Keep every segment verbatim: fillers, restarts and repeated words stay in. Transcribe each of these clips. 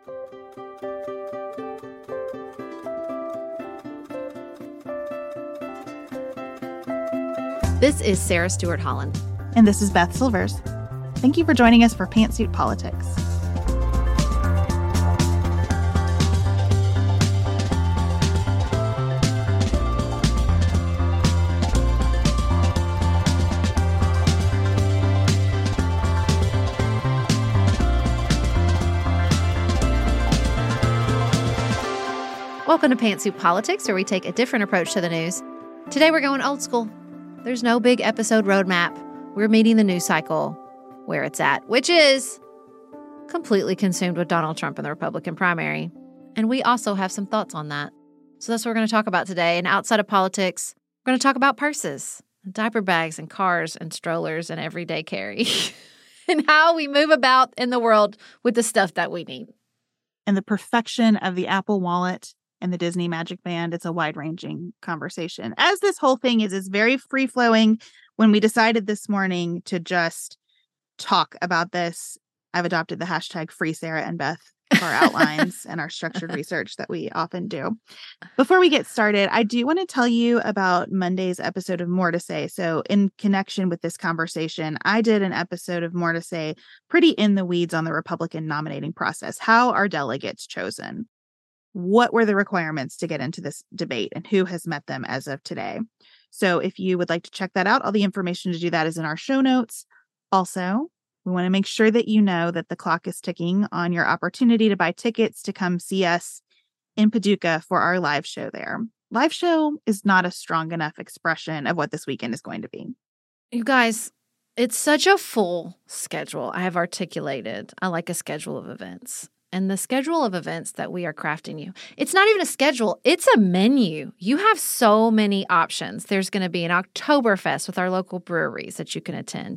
This is Sarah Stewart Holland. And this is Beth Silvers. Thank you for joining us for Pantsuit Politics. Welcome to Pantsuit Politics, where we take a different approach to the news. Today we're going old school. There's no big episode roadmap. We're meeting the news cycle where it's at, which is completely consumed with Donald Trump and the Republican primary. And we also have some thoughts on that. So that's what we're going to talk about today. And outside of politics, we're going to talk about purses, diaper bags, and cars, and strollers, and everyday carry, and how we move about in the world with the stuff that we need. And the perfection of the Apple Wallet and the Disney Magic Band. It's a wide-ranging conversation. As this whole thing is, it's very free-flowing. When we decided this morning to just talk about this, I've adopted the hashtag Free Sarah and Beth for our outlines and our structured research that we often do. Before we get started, I do want to tell you about Monday's episode of More to Say. So in connection with this conversation, I did an episode of More to Say pretty in the weeds on the Republican nominating process. How are delegates chosen? What were the requirements to get into this debate, and who has met them as of today? So if you would like to check that out, all the information to do that is in our show notes. Also, we want to make sure that you know that the clock is ticking on your opportunity to buy tickets to come see us in Paducah for our live show there. Live show is not a strong enough expression of what this weekend is going to be. You guys, it's such a full schedule I have articulated. I like a schedule of events. And the schedule of events that we are crafting you, it's not even a schedule, it's a menu. You have so many options. There's going to be an Oktoberfest with our local breweries that you can attend.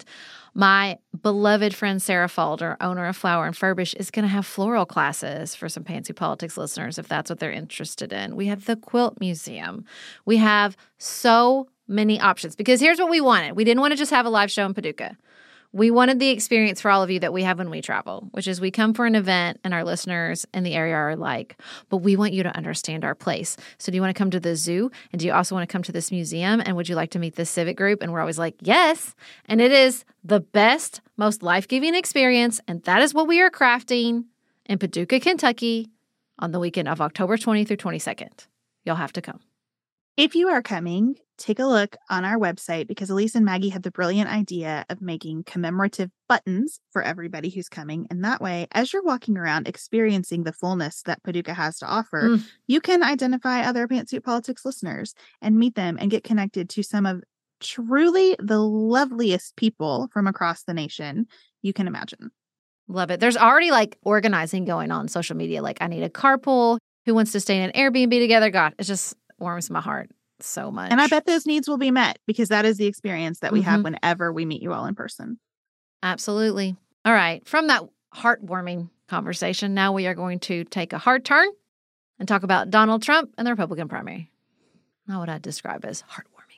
My beloved friend Sarah Falder, owner of Flower and Furbish, is going to have floral classes for some Pantsuit Politics listeners if that's what they're interested in. We have the Quilt Museum. We have so many options because here's what we wanted. We didn't want to just have a live show in Paducah. We wanted the experience for all of you that we have when we travel, which is we come for an event and our listeners in the area are like, but we want you to understand our place. So do you want to come to the zoo? And do you also want to come to this museum? And would you like to meet this civic group? And we're always like, yes. And it is the best, most life-giving experience. And that is what we are crafting in Paducah, Kentucky on the weekend of October twentieth through twenty-second. You'll have to come. If you are coming, take a look on our website because Elise and Maggie had the brilliant idea of making commemorative buttons for everybody who's coming. And that way, as you're walking around experiencing the fullness that Paducah has to offer, mm. you can identify other Pantsuit Politics listeners and meet them and get connected to some of truly the loveliest people from across the nation you can imagine. Love it. There's already like organizing going on social media. Like, I need a carpool. Who wants to stay in an Airbnb together? God, it just warms my heart so much. And I bet those needs will be met because that is the experience that we mm-hmm. have whenever we meet you all in person. Absolutely. All right. From that heartwarming conversation, now we are going to take a hard turn and talk about Donald Trump and the Republican primary. Not what I'd describe as heartwarming.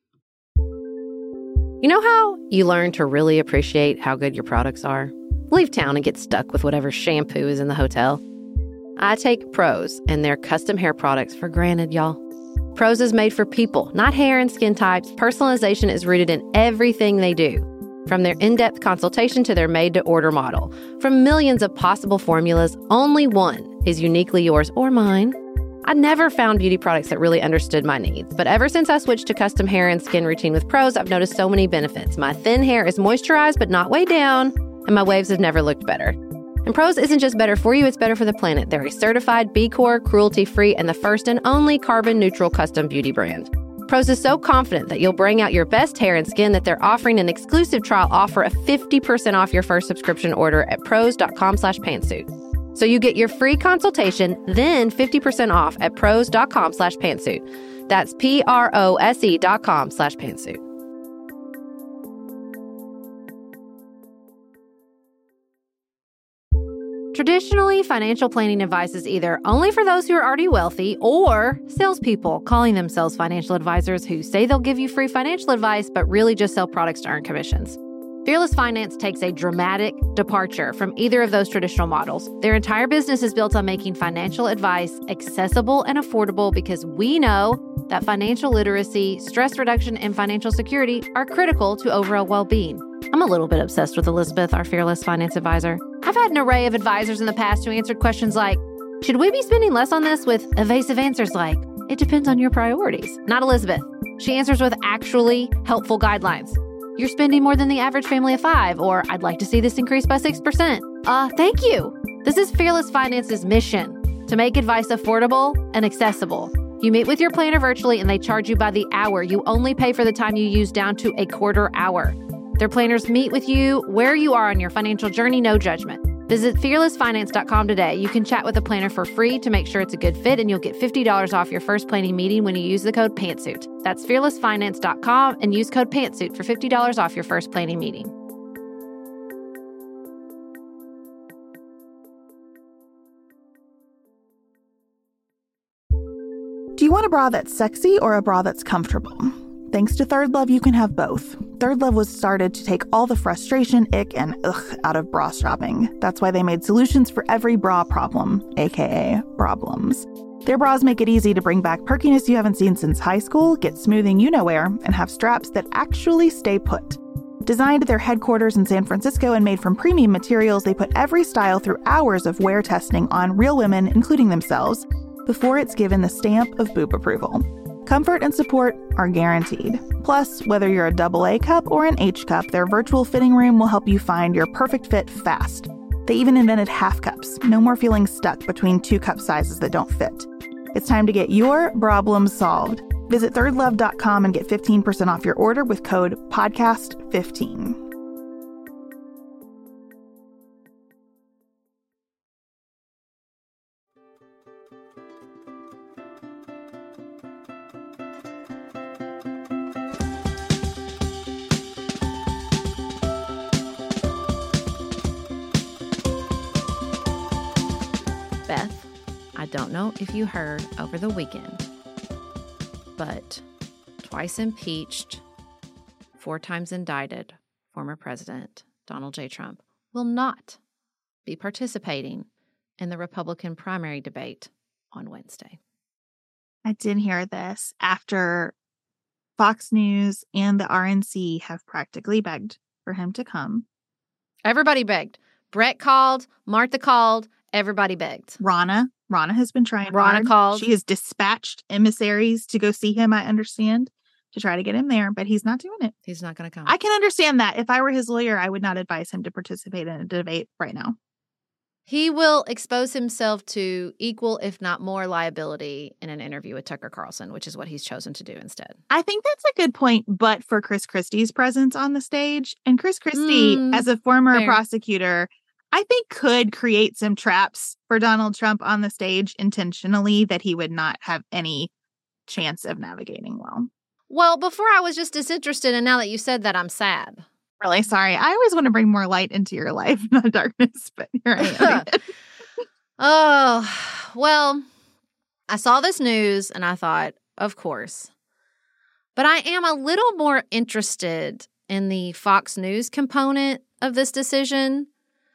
You know how you learn to really appreciate how good your products are? Leave town and get stuck with whatever shampoo is in the hotel. I take Prose and their custom hair products for granted, y'all. Prose is made for people, not hair and skin types. Personalization is rooted in everything they do. From their in-depth consultation to their made-to-order model. From millions of possible formulas, only one is uniquely yours or mine. I never found beauty products that really understood my needs. But ever since I switched to custom hair and skin routine with Prose, I've noticed so many benefits. My thin hair is moisturized but not weighed down, and my waves have never looked better. And Prose isn't just better for you, it's better for the planet. They're a certified B Corp, cruelty-free, and the first and only carbon-neutral custom beauty brand. Prose is so confident that you'll bring out your best hair and skin that they're offering an exclusive trial offer of fifty percent off your first subscription order at prose.com slash pantsuit. So you get your free consultation, then fifty percent off at prose.com slash pantsuit. That's P-R-O-S-E dot com slash pantsuit. Traditionally, financial planning advice is either only for those who are already wealthy or salespeople calling themselves financial advisors who say they'll give you free financial advice but really just sell products to earn commissions. Fearless Finance takes a dramatic departure from either of those traditional models. Their entire business is built on making financial advice accessible and affordable because we know that financial literacy, stress reduction, and financial security are critical to overall well-being. I'm a little bit obsessed with Elizabeth, our Fearless Finance advisor. I've had an array of advisors in the past who answered questions like, should we be spending less on this, with evasive answers like, it depends on your priorities. Not Elizabeth. She answers with actually helpful guidelines. You're spending more than the average family of five, or I'd like to see this increase by six percent. Uh, thank you. This is Fearless Finance's mission, to make advice affordable and accessible. You meet with your planner virtually and they charge you by the hour. You only pay for the time you use down to a quarter hour. Their planners meet with you where you are on your financial journey, no judgment. Visit fearless finance dot com today. You can chat with a planner for free to make sure it's a good fit, and you'll get fifty dollars off your first planning meeting when you use the code PANTSUIT. That's fearless finance dot com and use code PANTSUIT for fifty dollars off your first planning meeting. Do you want a bra that's sexy or a bra that's comfortable? Thanks to Third Love, you can have both. Third Love was started to take all the frustration, ick, and ugh out of bra shopping. That's why they made solutions for every bra problem, aka problems. Their bras make it easy to bring back perkiness you haven't seen since high school, get smoothing you-know-where, and have straps that actually stay put. Designed at their headquarters in San Francisco and made from premium materials, they put every style through hours of wear testing on real women, including themselves, before it's given the stamp of boob approval. Comfort and support are guaranteed. Plus, whether you're a double A cup or an H cup, their virtual fitting room will help you find your perfect fit fast. They even invented half cups. No more feeling stuck between two cup sizes that don't fit. It's time to get your problem solved. Visit third love dot com and get fifteen percent off your order with code podcast fifteen. Beth, I don't know if you heard over the weekend, but twice impeached, four times indicted former President Donald J. Trump will not be participating in the Republican primary debate on Wednesday. I did hear this after Fox News and the R N C have practically begged for him to come. Everybody begged. Brett called, Martha called, everybody begged. Ronna, Ronna has been trying Ronna hard. called. She has dispatched emissaries to go see him, I understand, to try to get him there, but he's not doing it. He's not going to come. I can understand that. If I were his lawyer, I would not advise him to participate in a debate right now. He will expose himself to equal, if not more, liability in an interview with Tucker Carlson, which is what he's chosen to do instead. I think that's a good point, but for Chris Christie's presence on the stage, and Chris Christie, Mm, as a former fair. prosecutor, I think could create some traps for Donald Trump on the stage intentionally that he would not have any chance of navigating well. Well, before I was just disinterested, and now that you said that, I'm sad. Really sorry. I always want to bring more light into your life, not darkness, but here I am. Oh, well, I saw this news and I thought, of course. But I am a little more interested in the Fox News component of this decision.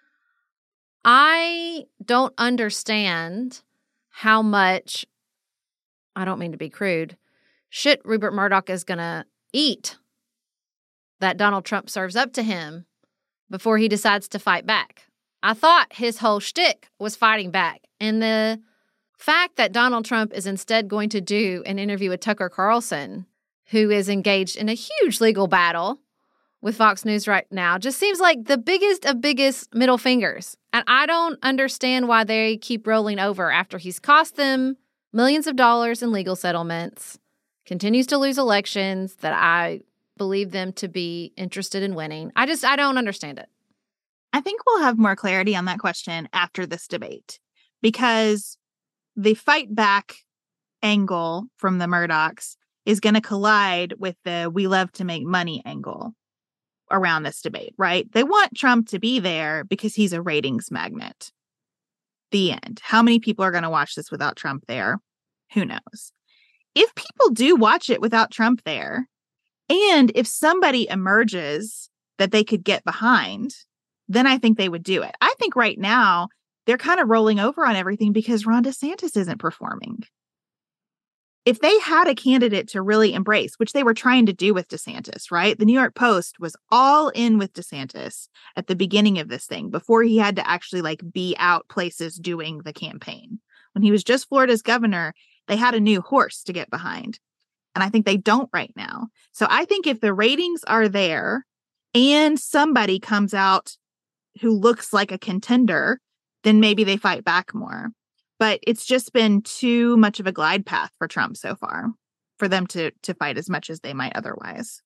I don't understand how much, I don't mean to be crude, shit Rupert Murdoch is going to eat that Donald Trump serves up to him before he decides to fight back. I thought his whole shtick was fighting back. And the fact that Donald Trump is instead going to do an interview with Tucker Carlson, who is engaged in a huge legal battle with Fox News right now, just seems like the biggest of biggest middle fingers. And I don't understand why they keep rolling over after he's cost them millions of dollars in legal settlements, continues to lose elections that I believe them to be interested in winning. I just, I don't understand it. I think we'll have more clarity on that question after this debate, because the fight back angle from the Murdochs is going to collide with the we love to make money angle around this debate, right? They want Trump to be there because he's a ratings magnet. The end. How many people are going to watch this without Trump there? Who knows? If people do watch it without Trump there, and if somebody emerges that they could get behind, then I think they would do it. I think right now they're kind of rolling over on everything because Ron DeSantis isn't performing. If they had a candidate to really embrace, which they were trying to do with DeSantis, right? The New York Post was all in with DeSantis at the beginning of this thing before he had to actually like be out places doing the campaign. When he was just Florida's governor, they had a new horse to get behind. And I think they don't right now. So I think if the ratings are there and somebody comes out who looks like a contender, then maybe they fight back more. But it's just been too much of a glide path for Trump so far for them to to fight as much as they might otherwise.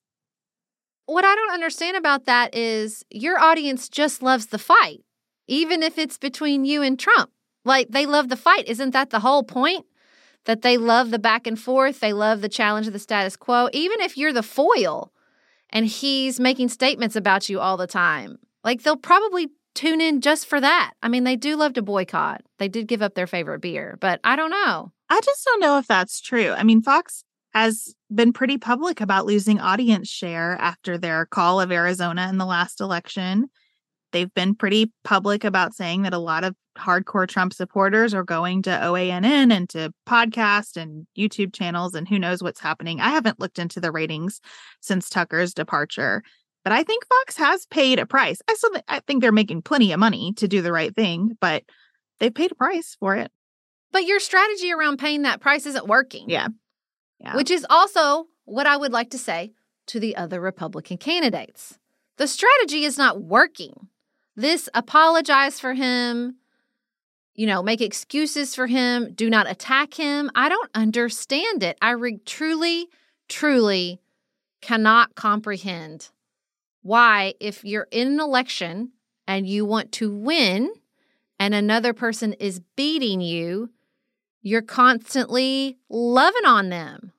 What I don't understand about that is your audience just loves the fight, even if it's between you and Trump. Like, they love the fight. Isn't that the whole point? That they love the back and forth. They love the challenge of the status quo. Even if you're the foil and he's making statements about you all the time, like, they'll probably tune in just for that. I mean, they do love to boycott. They did give up their favorite beer, but I don't know. I just don't know if that's true. I mean, Fox has been pretty public about losing audience share after their call of Arizona in the last election. They've been pretty public about saying that a lot of hardcore Trump supporters are going to O A N N and to podcasts and YouTube channels, and who knows what's happening. I haven't looked into the ratings since Tucker's departure. But I think Fox has paid a price. I still th- I think they're making plenty of money to do the right thing, but they've paid a price for it. But your strategy around paying that price isn't working. Yeah. yeah. Which is also what I would like to say to the other Republican candidates. The strategy is not working. This apologize for him, you know, make excuses for him, do not attack him. I don't understand it. I re- truly, truly cannot comprehend why, if you're in an election and you want to win and another person is beating you, you're constantly loving on them.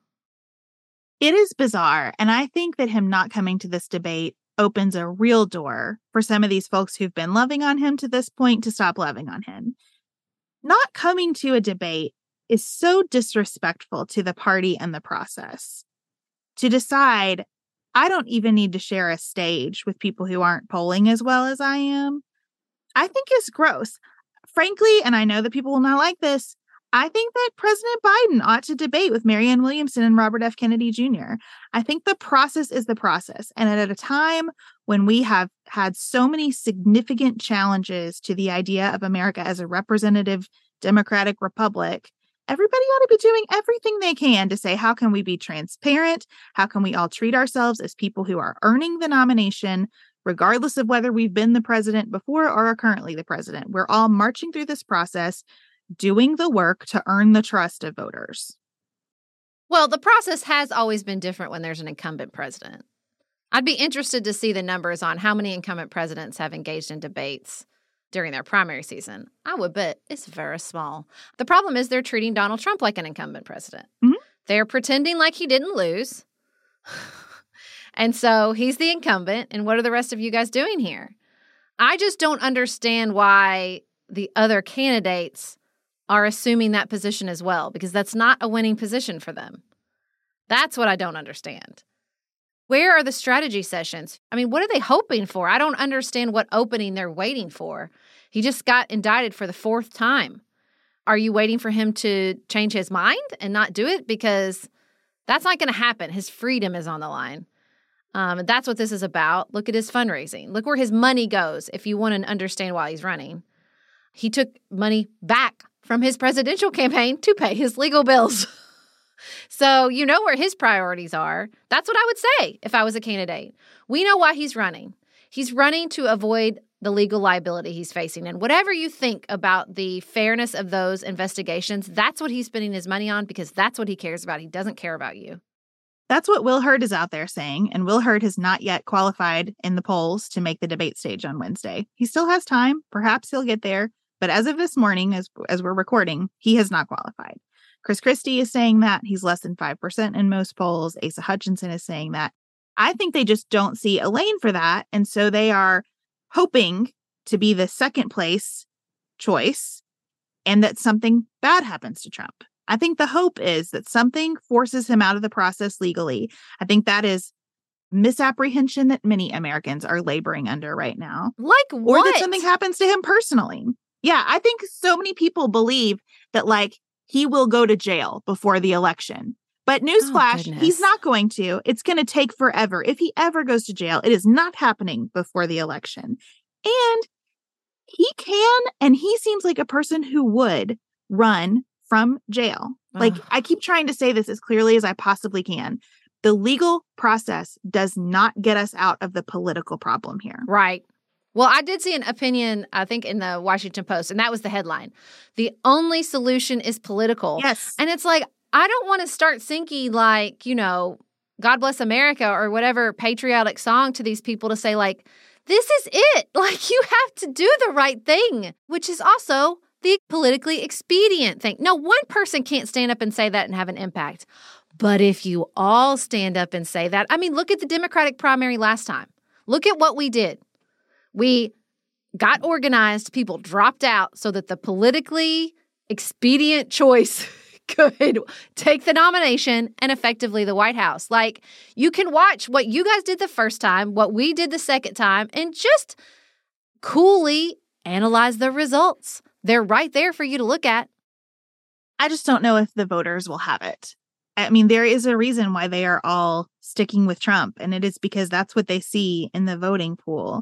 It is bizarre. And I think that him not coming to this debate opens a real door for some of these folks who've been loving on him to this point to stop loving on him. Not coming to a debate is so disrespectful to the party and the process. To decide, I don't even need to share a stage with people who aren't polling as well as I am, I think is gross. Frankly, and I know that people will not like this, I think that President Biden ought to debate with Marianne Williamson and Robert F. Kennedy Junior I think the process is the process. And at a time when we have had so many significant challenges to the idea of America as a representative democratic republic, everybody ought to be doing everything they can to say, how can we be transparent? How can we all treat ourselves as people who are earning the nomination, regardless of whether we've been the president before or are currently the president? We're all marching through this process, doing the work to earn the trust of voters. Well, the process has always been different when there's an incumbent president. I'd be interested to see the numbers on how many incumbent presidents have engaged in debates during their primary season. I would bet it's very small. The problem is they're treating Donald Trump like an incumbent president. Mm-hmm. They're pretending like he didn't lose. And so he's the incumbent. And what are the rest of you guys doing here? I just don't understand why the other candidates are assuming that position as well, because that's not a winning position for them. That's what I don't understand. Where are the strategy sessions? I mean, what are they hoping for? I don't understand what opening they're waiting for. He just got indicted for the fourth time. Are you waiting for him to change his mind and not do it? Because that's not going to happen. His freedom is on the line. Um, and that's what this is about. Look at his fundraising. Look where his money goes if you want to understand why he's running. He took money back from his presidential campaign to pay his legal bills. So you know where his priorities are. That's what I would say if I was a candidate. We know why he's running. He's running to avoid the legal liability he's facing. And whatever you think about the fairness of those investigations, that's what he's spending his money on because that's what he cares about. He doesn't care about you. That's what Will Hurd is out there saying. And Will Hurd has not yet qualified in the polls to make the debate stage on Wednesday. He still has time. Perhaps he'll get there. But as of this morning, as, as we're recording, he has not qualified. Chris Christie is saying that. He's less than five percent in most polls. Asa Hutchinson is saying that. I think they just don't see a lane for that. And so they are hoping to be the second place choice and that something bad happens to Trump. I think the hope is that something forces him out of the process legally. I think that is misapprehension that many Americans are laboring under right now. Like what? Or that something happens to him personally. Yeah, I think so many people believe that, like, he will go to jail before the election. But newsflash, Oh, he's not going to. It's going to take forever. If he ever goes to jail, it is not happening before the election. And he can, and he seems like a person who would run from jail. Like, I keep trying to say this as clearly as I possibly can. The legal process does not get us out of the political problem here. Right. Well, I did see an opinion, I think, in the Washington Post, and that was the headline. The only solution is political. Yes. And it's like, I don't want to start singing, like, you know, God Bless America or whatever patriotic song to these people to say, like, this is it. Like, you have to do the right thing, which is also the politically expedient thing. No, one person can't stand up and say that and have an impact. But if you all stand up and say that, I mean, look at the Democratic primary last time. Look at what we did. We got organized. People dropped out so that the politically expedient choice could take the nomination and effectively the White House. Like, you can watch what you guys did the first time, what we did the second time, and just coolly analyze the results. They're right there for you to look at. I just don't know if the voters will have it. I mean, there is a reason why they are all sticking with Trump, and it is because that's what they see in the voting pool.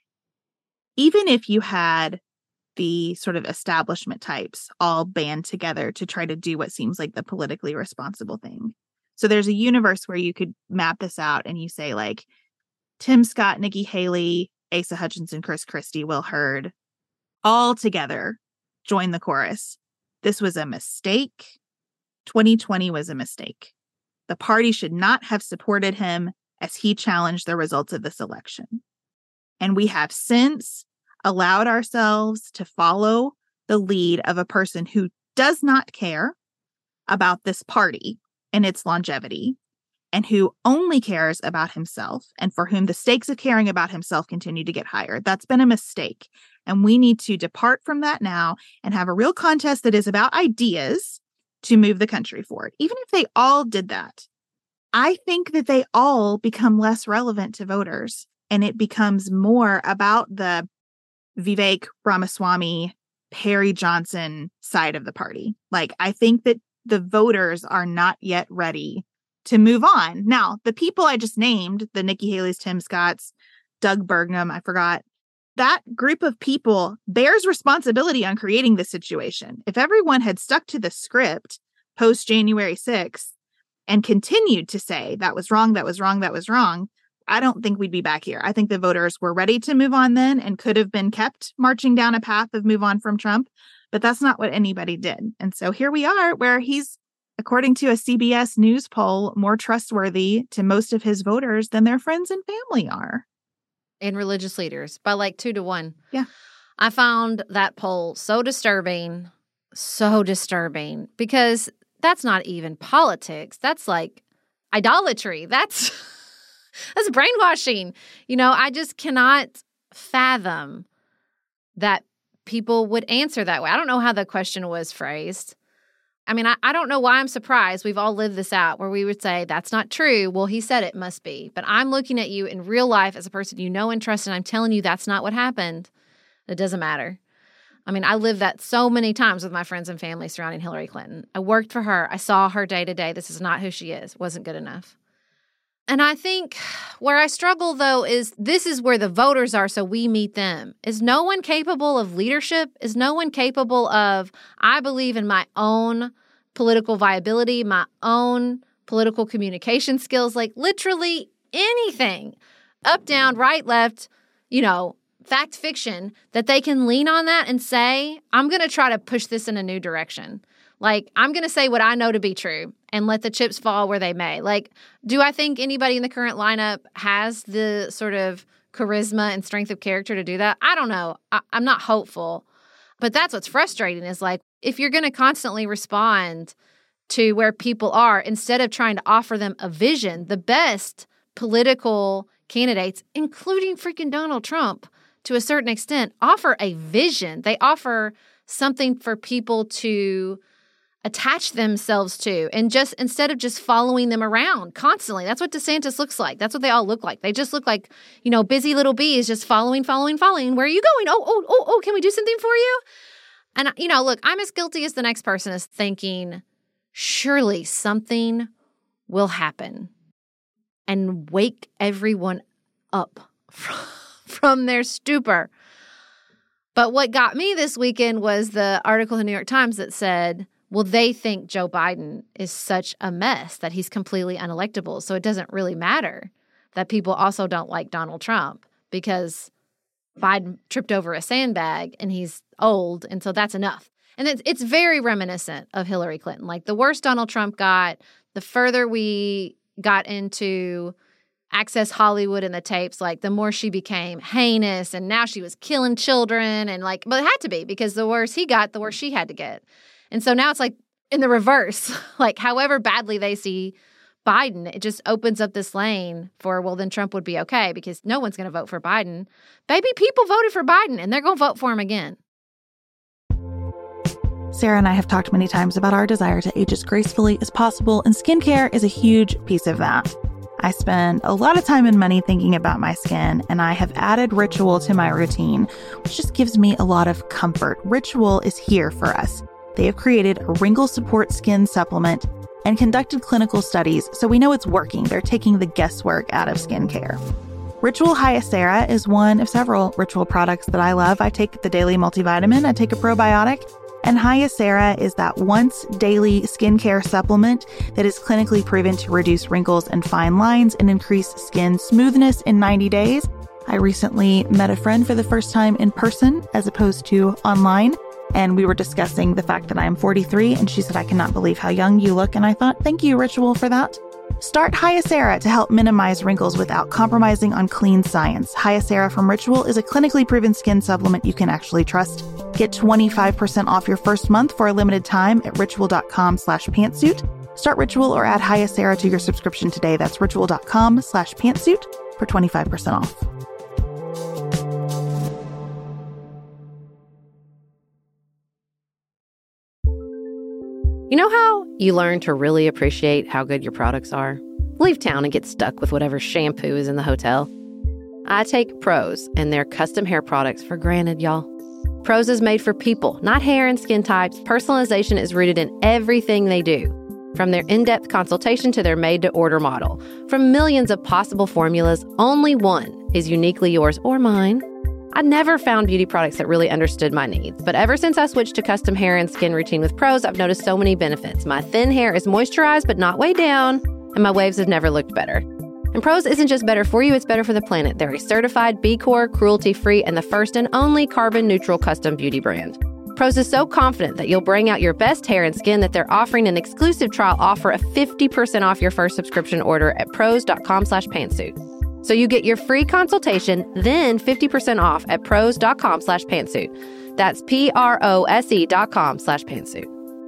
Even if you had the sort of establishment types all band together to try to do what seems like the politically responsible thing. So there's a universe where you could map this out and you say, like, Tim Scott, Nikki Haley, Asa Hutchinson, Chris Christie, Will Hurd, all together join the chorus. This was a mistake. twenty twenty was a mistake. The party should not have supported him as he challenged the results of this election. And we have since allowed ourselves to follow the lead of a person who does not care about this party and its longevity, and who only cares about himself, and for whom the stakes of caring about himself continue to get higher. That's been a mistake. And we need to depart from that now and have a real contest that is about ideas to move the country forward. Even if they all did that, I think that they all become less relevant to voters. And it becomes more about the Vivek Ramaswamy, Perry Johnson side of the party. Like, I think that the voters are not yet ready to move on. Now, the people I just named, the Nikki Haley's, Tim Scott's, Doug Burgum, I forgot, that group of people bears responsibility on creating this situation. If everyone had stuck to the script post January sixth and continued to say that was wrong, that was wrong, that was wrong, I don't think we'd be back here. I think the voters were ready to move on then and could have been kept marching down a path of move on from Trump. But that's not what anybody did. And so here we are, where he's, according to a C B S News poll, more trustworthy to most of his voters than their friends and family are. And religious leaders by like two to one. Yeah. I found that poll so disturbing, so disturbing, because that's not even politics. That's like idolatry. That's that's brainwashing. You know, I just cannot fathom that people would answer that way. I don't know how the question was phrased. I mean, I, I don't know why I'm surprised. We've all lived this out where we would say, that's not true. Well, he said it must be. But I'm looking at you in real life as a person you know and trust, and I'm telling you that's not what happened. It doesn't matter. I mean, I lived that so many times with my friends and family surrounding Hillary Clinton. I worked for her. I saw her day to day. This is not who she is. Wasn't good enough. And I think where I struggle, though, is this is where the voters are, so we meet them. Is no one capable of leadership? Is no one capable of, I believe in my own political viability, my own political communication skills, like literally anything, up, down, right, left, you know, fact, fiction, that they can lean on that and say, I'm going to try to push this in a new direction. Like, I'm going to say what I know to be true and let the chips fall where they may. Like, do I think anybody in the current lineup has the sort of charisma and strength of character to do that? I don't know. I, I'm not hopeful. But that's what's frustrating is, like, if you're going to constantly respond to where people are instead of trying to offer them a vision, the best political candidates, including freaking Donald Trump, to a certain extent, offer a vision. They offer something for people to attach themselves to, and just instead of just following them around constantly. That's what DeSantis looks like. That's what they all look like. They just look like, you know, busy little bees just following, following, following. Where are you going? Oh, oh, oh, oh, can we do something for you? And, you know, look, I'm as guilty as the next person is thinking, surely something will happen and wake everyone up from their stupor. But what got me this weekend was the article in the New York Times that said, well, they think Joe Biden is such a mess that he's completely unelectable. So it doesn't really matter that people also don't like Donald Trump because Biden tripped over a sandbag and he's old. And so that's enough. And it's, it's very reminiscent of Hillary Clinton. Like the worse Donald Trump got, the further we got into Access Hollywood and the tapes, like the more she became heinous, and now she was killing children, and like, but it had to be because the worse he got, the worse she had to get. And so now it's like in the reverse, like however badly they see Biden, it just opens up this lane for, well, then Trump would be okay because no one's going to vote for Biden. Baby, people voted for Biden and they're going to vote for him again. Sarah and I have talked many times about our desire to age as gracefully as possible, and skincare is a huge piece of that. I spend a lot of time and money thinking about my skin, and I have added Ritual to my routine, which just gives me a lot of comfort. Ritual is here for us. They have created a wrinkle support skin supplement and conducted clinical studies, so we know it's working. They're taking the guesswork out of skincare. Ritual Hyacera is one of several Ritual products that I love. I take the daily multivitamin, I take a probiotic, and Hyacera is that once daily skincare supplement that is clinically proven to reduce wrinkles and fine lines and increase skin smoothness in ninety days. I recently met a friend for the first time in person as opposed to online, and we were discussing the fact that I'm forty-three, and she said, I cannot believe how young you look. And I thought, thank you, Ritual, for that. Start Hyacera to help minimize wrinkles without compromising on clean science. Hyacera from Ritual is a clinically proven skin supplement you can actually trust. Get twenty-five percent off your first month for a limited time at ritual.com slash pantsuit. Start Ritual or add Hyacera to your subscription today. That's ritual.com slash pantsuit for twenty-five percent off. You know how you learn to really appreciate how good your products are? Leave town and get stuck with whatever shampoo is in the hotel. I take Prose and their custom hair products for granted, y'all. Prose is made for people, not hair and skin types. Personalization is rooted in everything they do. From their in-depth consultation to their made-to-order model. From millions of possible formulas, only one is uniquely yours or mine. I never found beauty products that really understood my needs, but ever since I switched to custom hair and skin routine with Prose, I've noticed so many benefits. My thin hair is moisturized but not weighed down, and my waves have never looked better. And Prose isn't just better for you, it's better for the planet. They're a certified B Corp, cruelty-free, and the first and only carbon-neutral custom beauty brand. Prose is so confident that you'll bring out your best hair and skin that they're offering an exclusive trial offer of fifty percent off your first subscription order at prose.com slash pantsuit. So you get your free consultation, then fifty percent off at prose.com slash pantsuit. That's P-R-O-S-E dot com slash pantsuit.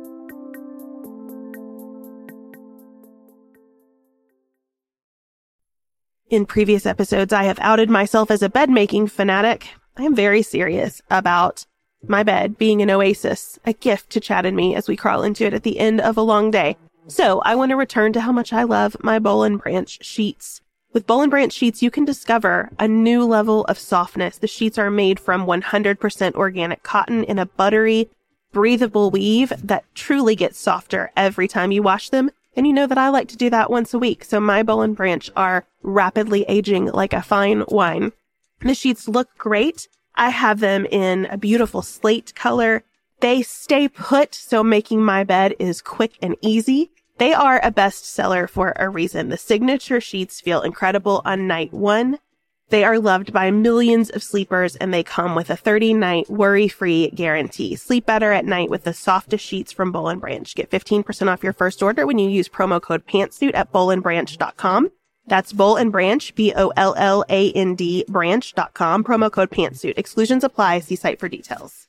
In previous episodes, I have outed myself as a bed-making fanatic. I am very serious about my bed being an oasis, a gift to Chad and me as we crawl into it at the end of a long day. So I want to return to how much I love my Boll and Branch sheets. With Boll and Branch sheets, you can discover a new level of softness. The sheets are made from one hundred percent organic cotton in a buttery, breathable weave that truly gets softer every time you wash them. And you know that I like to do that once a week. So my Boll and Branch are rapidly aging like a fine wine. The sheets look great. I have them in a beautiful slate color. They stay put, so making my bed is quick and easy. They are a bestseller for a reason. The signature sheets feel incredible on night one. They are loved by millions of sleepers, and they come with a thirty-night worry-free guarantee. Sleep better at night with the softest sheets from Boll and Branch. Get fifteen percent off your first order when you use promo code PANTSUIT at boll and branch dot com. That's Boll and Branch, B O L L A N D, branch dot com, promo code PANTSUIT. Exclusions apply. See site for details.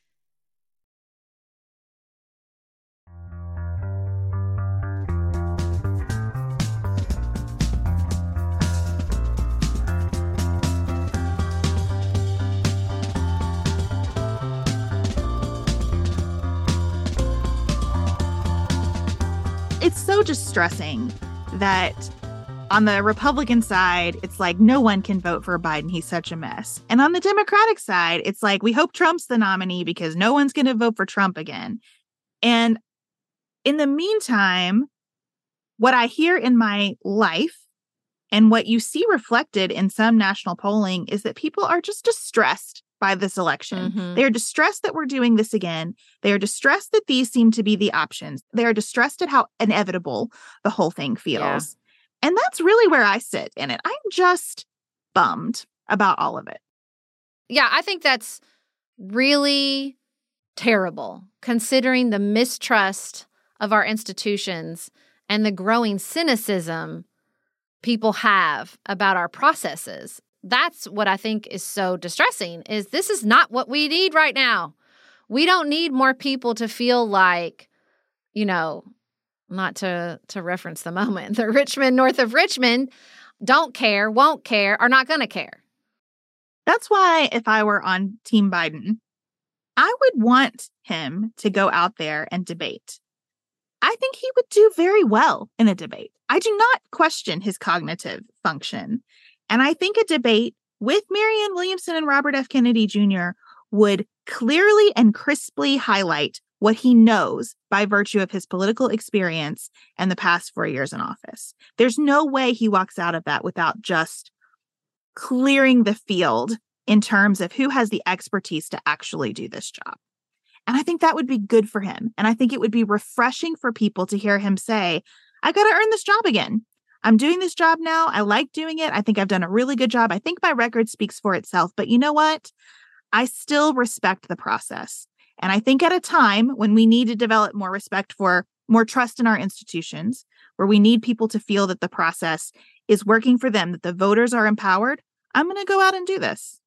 it's so distressing that on the Republican side, it's like no one can vote for Biden. He's such a mess. And on the Democratic side, it's like we hope Trump's the nominee because no one's going to vote for Trump again. And in the meantime, what I hear in my life and what you see reflected in some national polling is that people are just distressed by this election. Mm-hmm. They are distressed that we're doing this again. They are distressed that these seem to be the options. They are distressed at how inevitable the whole thing feels. Yeah. And that's really where I sit in it. I'm just bummed about all of it. Yeah, I think that's really terrible, considering the mistrust of our institutions and the growing cynicism people have about our processes. That's what I think is so distressing, is this is not what we need right now. We don't need more people to feel like, you know, not to, to reference the moment, the Richmond north of Richmond don't care, won't care, are not going to care. That's why if I were on Team Biden, I would want him to go out there and debate. I think he would do very well in a debate. I do not question his cognitive function. And I think a debate with Marianne Williamson and Robert F. Kennedy Junior would clearly and crisply highlight what he knows by virtue of his political experience and the past four years in office. There's no way he walks out of that without just clearing the field in terms of who has the expertise to actually do this job. And I think that would be good for him. And I think it would be refreshing for people to hear him say, I got to earn this job again. I'm doing this job now. I like doing it. I think I've done a really good job. I think my record speaks for itself. But you know what? I still respect the process. And I think at a time when we need to develop more respect for more trust in our institutions, where we need people to feel that the process is working for them, that the voters are empowered, I'm going to go out and do this.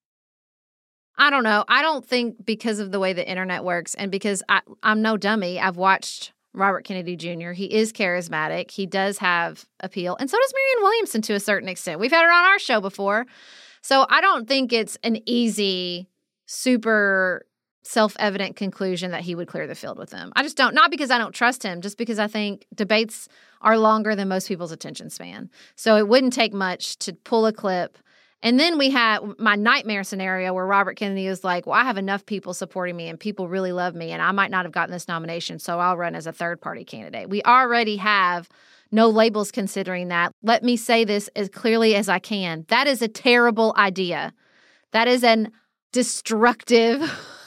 I don't know. I don't think because of the way the internet works and because I, I'm no dummy, I've watched Robert Kennedy Junior He is charismatic. He does have appeal. And so does Marianne Williamson to a certain extent. We've had her on our show before. So I don't think it's an easy, super self-evident conclusion that he would clear the field with them. I just don't. Not because I don't trust him, just because I think debates are longer than most people's attention span. So it wouldn't take much to pull a clip. And then we had my nightmare scenario where Robert Kennedy was like, well, I have enough people supporting me and people really love me and I might not have gotten this nomination, so I'll run as a third-party candidate. We already have no labels considering that. Let me say this as clearly as I can. That is a terrible idea. That is an destructive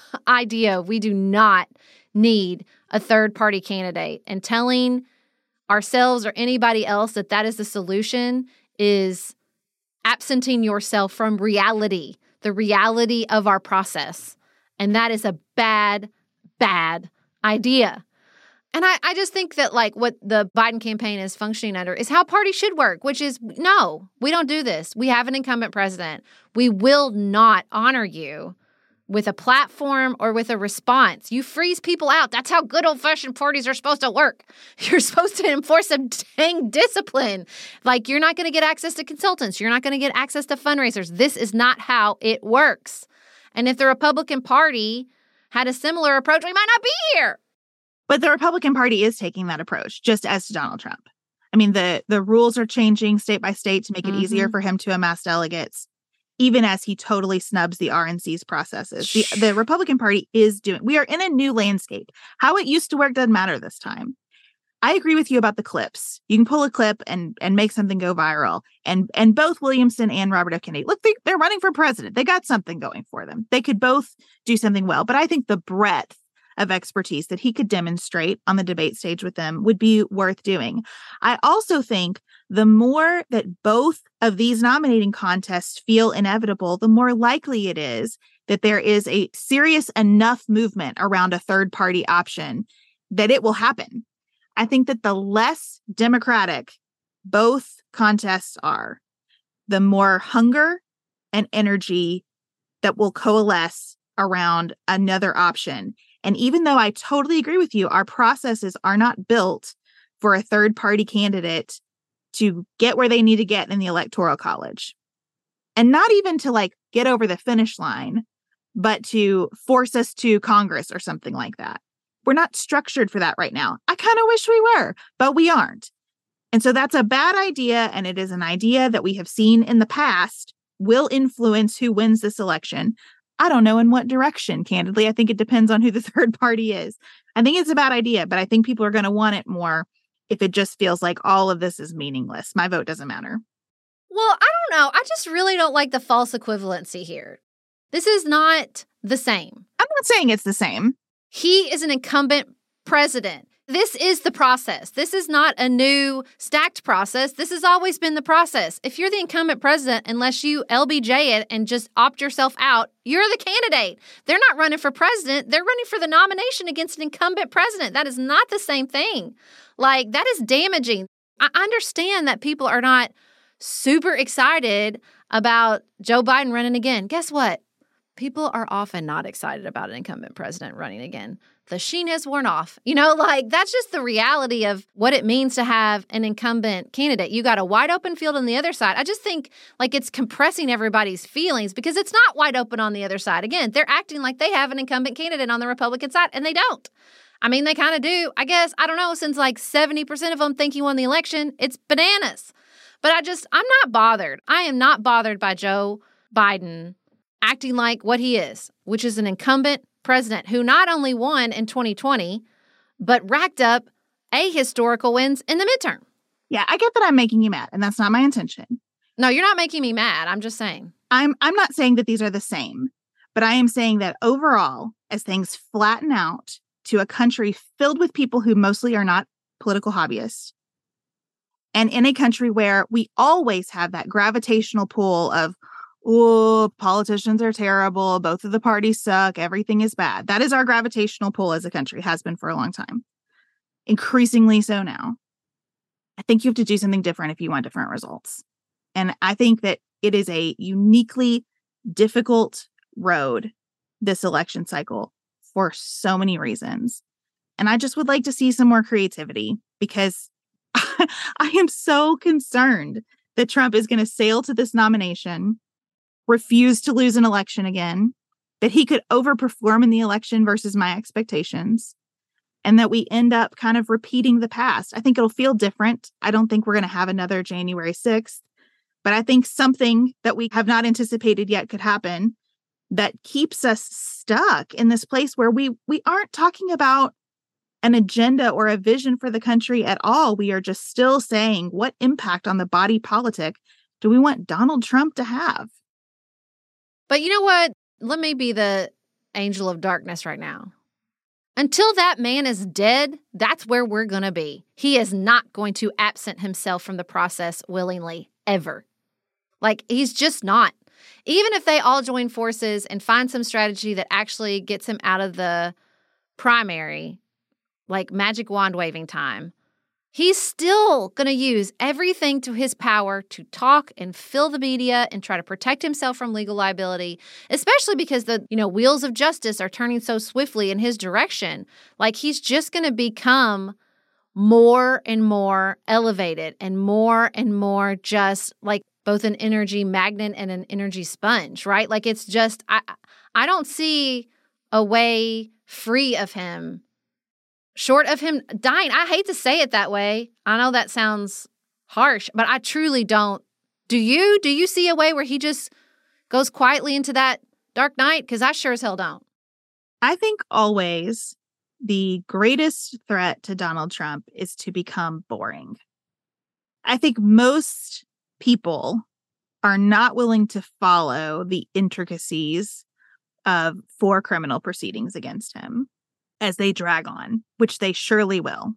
idea. We do not need a third-party candidate. And telling ourselves or anybody else that that is the solution is absenting yourself from reality, the reality of our process. And that is a bad, bad idea. And I, I just think that like what the Biden campaign is functioning under is how parties should work, which is no, we don't do this. We have an incumbent president. We will not honor you with a platform or with a response. You freeze people out. That's how good old-fashioned parties are supposed to work. You're supposed to enforce a dang discipline. Like, you're not going to get access to consultants. You're not going to get access to fundraisers. This is not how it works. And if the Republican Party had a similar approach, we might not be here. But the Republican Party is taking that approach, just as to Donald Trump. I mean, the, the rules are changing state by state to make it mm-hmm. easier for him to amass delegates, even as he totally snubs the R N C's processes. The, the Republican Party is doing, we are in a new landscape. How it used to work doesn't matter this time. I agree with you about the clips. You can pull a clip and and make something go viral. And and both Williamson and Robert F. Kennedy, look, they, they're running for president. They got something going for them. They could both do something well. But I think the breadth of expertise that he could demonstrate on the debate stage with them would be worth doing. I also think the more that both of these nominating contests feel inevitable, the more likely it is that there is a serious enough movement around a third party option that it will happen. I think that the less democratic both contests are, the more hunger and energy that will coalesce around another option. And even though I totally agree with you, our processes are not built for a third party candidate to get where they need to get in the Electoral College. And not even to like get over the finish line, but to force us to Congress or something like that. We're not structured for that right now. I kind kind of wish we were, but we aren't. And so that's a bad idea. And it is an idea that we have seen in the past will influence who wins this election. I don't know in what direction, candidly. I think it depends on who the third party is. I think it's a bad idea, but I think people are going to want it more if it just feels like all of this is meaningless. My vote doesn't matter. Well, I don't know. I just really don't like the false equivalency here. This is not the same. I'm not saying it's the same. He is an incumbent president. This is the process. This is not a new stacked process. This has always been the process. If you're the incumbent president, unless you L B J it and just opt yourself out, you're the candidate. They're not running for president. They're running for the nomination against an incumbent president. That is not the same thing. Like, that is damaging. I understand that people are not super excited about Joe Biden running again. Guess what? People are often not excited about an incumbent president running again. The sheen has worn off. You know, like, that's just the reality of what it means to have an incumbent candidate. You got a wide open field on the other side. I just think, like, it's compressing everybody's feelings because it's not wide open on the other side. Again, they're acting like they have an incumbent candidate on the Republican side, and they don't. I mean, they kind of do. I guess, I don't know, since like seventy percent of them think he won the election, it's bananas. But I just, I'm not bothered. I am not bothered by Joe Biden acting like what he is, which is an incumbent president who not only won in twenty twenty, but racked up a historical wins in the midterm. Yeah, I get that I'm making you mad, and that's not my intention. No, you're not making me mad. I'm just saying. I'm I'm not saying that these are the same, but I am saying that overall, as things flatten out to a country filled with people who mostly are not political hobbyists, and in a country where we always have that gravitational pull of, oh, politicians are terrible, both of the parties suck, everything is bad. That is our gravitational pull as a country, has been for a long time. Increasingly so now. I think you have to do something different if you want different results. And I think that it is a uniquely difficult road, this election cycle, for so many reasons. And I just would like to see some more creativity because I am so concerned that Trump is going to sail to this nomination, refuse to lose an election again, that he could overperform in the election versus my expectations, and that we end up kind of repeating the past. I think it'll feel different. I don't think we're going to have another January sixth, but I think something that we have not anticipated yet could happen that keeps us stuck in this place where we we aren't talking about an agenda or a vision for the country at all. We are just still saying, what impact on the body politic do we want Donald Trump to have? But you know what? Let me be the angel of darkness right now. Until that man is dead, that's where we're going to be. He is not going to absent himself from the process willingly, ever. Like, he's just not. Even if they all join forces and find some strategy that actually gets him out of the primary, like magic wand waving time, he's still going to use everything to his power to talk and fill the media and try to protect himself from legal liability, especially because the, you know, wheels of justice are turning so swiftly in his direction. Like, he's just going to become more and more elevated and more and more just like both an energy magnet and an energy sponge, right? Like, it's just, I, I don't see a way free of him. Short of him dying. I hate to say it that way. I know that sounds harsh, but I truly don't. Do you? Do you see a way where he just goes quietly into that dark night? Because I sure as hell don't. I think always the greatest threat to Donald Trump is to become boring. I think most people are not willing to follow the intricacies of four criminal proceedings against him as they drag on, which they surely will.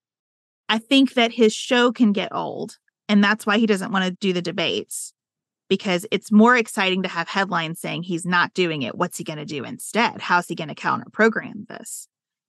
I think that his show can get old, and that's why he doesn't want to do the debates, because it's more exciting to have headlines saying he's not doing it. What's he going to do instead? How's he going to counter-program this?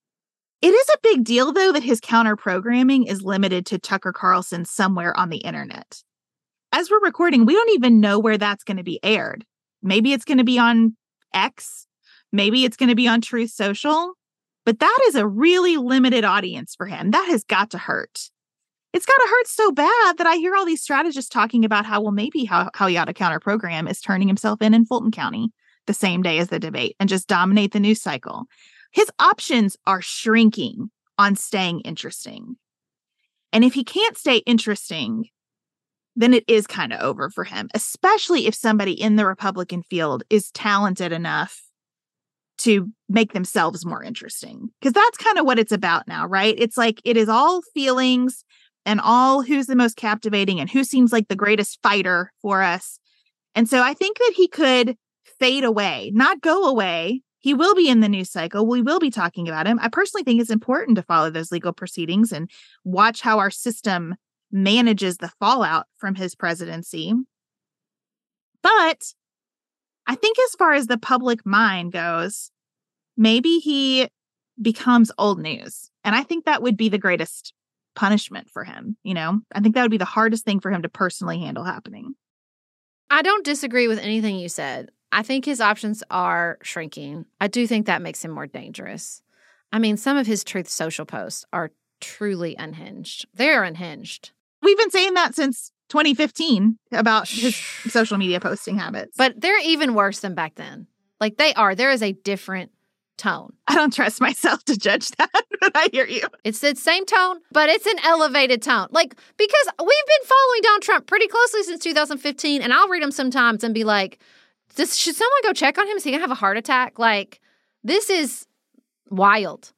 It is a big deal, though, that his counter-programming is limited to Tucker Carlson somewhere on the internet. As we're recording, we don't even know where that's going to be aired. Maybe it's going to be on X. Maybe it's going to be on Truth Social. But that is a really limited audience for him. That has got to hurt. It's got to hurt so bad that I hear all these strategists talking about how, well, maybe how, how he ought to counter program is turning himself in in Fulton County the same day as the debate and just dominate the news cycle. His options are shrinking on staying interesting. And if he can't stay interesting, then it is kind of over for him, especially if somebody in the Republican field is talented enough to make themselves more interesting. Because that's kind of what it's about now, right? It's like it is all feelings and all who's the most captivating and who seems like the greatest fighter for us. And so I think that he could fade away, not go away. He will be in the news cycle. We will be talking about him. I personally think it's important to follow those legal proceedings and watch how our system manages the fallout from his presidency. But I think as far as the public mind goes, maybe he becomes old news. And I think that would be the greatest punishment for him. You know, I think that would be the hardest thing for him to personally handle happening. I don't disagree with anything you said. I think his options are shrinking. I do think that makes him more dangerous. I mean, some of his Truth Social posts are truly unhinged. They're unhinged. We've been saying that since twenty fifteen about his social media posting habits. But they're even worse than back then. Like they are. There is a different tone. I don't trust myself to judge that, but I hear you. It's the same tone, but it's an elevated tone. Like, because we've been following Donald Trump pretty closely since two thousand fifteen, and I'll read him sometimes and be like, This, should someone go check on him? Is he going to have a heart attack? Like, this is wild.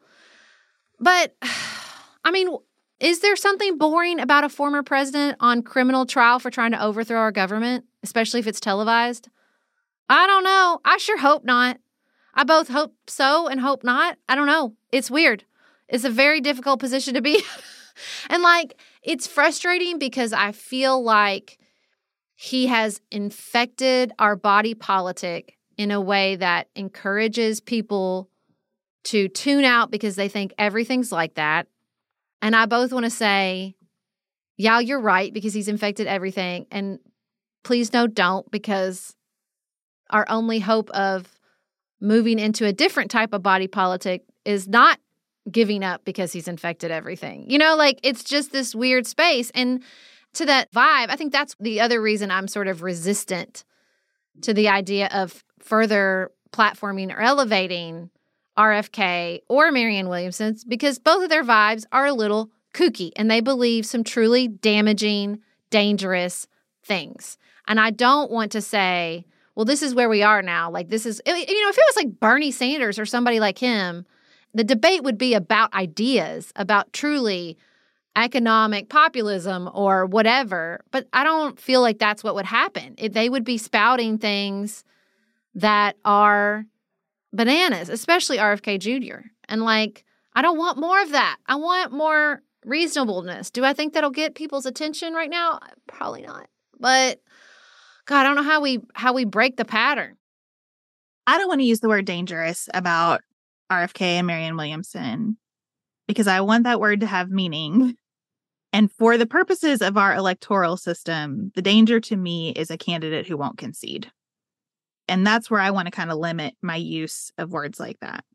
But, I mean, is there something boring about a former president on criminal trial for trying to overthrow our government, especially if it's televised? I don't know. I sure hope not. I both hope so and hope not. I don't know. It's weird. It's a very difficult position to be. And, like, it's frustrating because I feel like he has infected our body politic in a way that encourages people to tune out because they think everything's like that. And I both want to say, yeah, you're right, because he's infected everything. And please no, don't, because our only hope of moving into a different type of body politic is not giving up because he's infected everything. You know, like it's just this weird space. And to that vibe, I think that's the other reason I'm sort of resistant to the idea of further platforming or elevating R F K or Marianne Williamson, because both of their vibes are a little kooky and they believe some truly damaging, dangerous things. And I don't want to say, well, this is where we are now. Like this is, you know, if it was like Bernie Sanders or somebody like him, the debate would be about ideas, about truly economic populism or whatever. But I don't feel like that's what would happen. If they would be spouting things that are bananas, especially R F K Junior And like, I don't want more of that. I want more reasonableness. Do I think that'll get people's attention right now? Probably not. But God, I don't know how we how we break the pattern. I don't want to use the word dangerous about R F K and Marianne Williamson because I want that word to have meaning. And for the purposes of our electoral system, the danger to me is a candidate who won't concede. And that's where I want to kind of limit my use of words like that.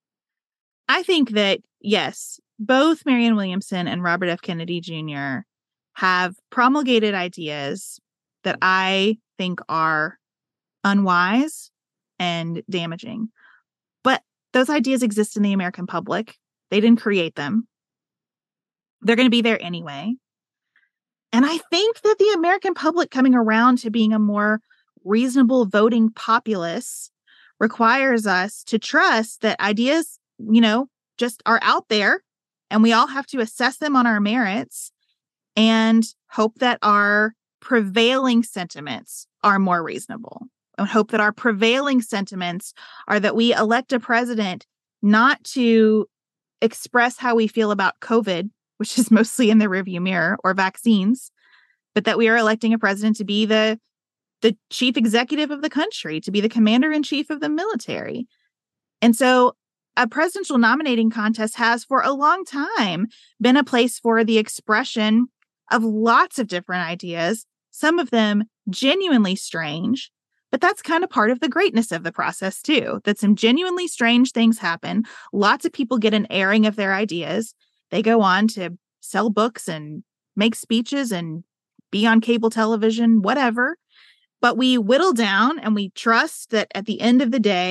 I think that, yes, both Marianne Williamson and Robert F. Kennedy Junior have promulgated ideas that I think are unwise and damaging. But those ideas exist in the American public. They didn't create them. They're going to be there anyway. And I think that the American public coming around to being a more reasonable voting populace requires us to trust that ideas, you know, just are out there and we all have to assess them on our merits and hope that our prevailing sentiments are more reasonable. And hope that our prevailing sentiments are that we elect a president not to express how we feel about COVID, which is mostly in the rearview mirror, or vaccines, but that we are electing a president to be the the chief executive of the country, to be the commander-in-chief of the military. And so a presidential nominating contest has for a long time been a place for the expression of lots of different ideas, some of them genuinely strange, but that's kind of part of the greatness of the process too, that some genuinely strange things happen. Lots of people get an airing of their ideas. They go on to sell books and make speeches and be on cable television, whatever. But we whittle down and we trust that at the end of the day,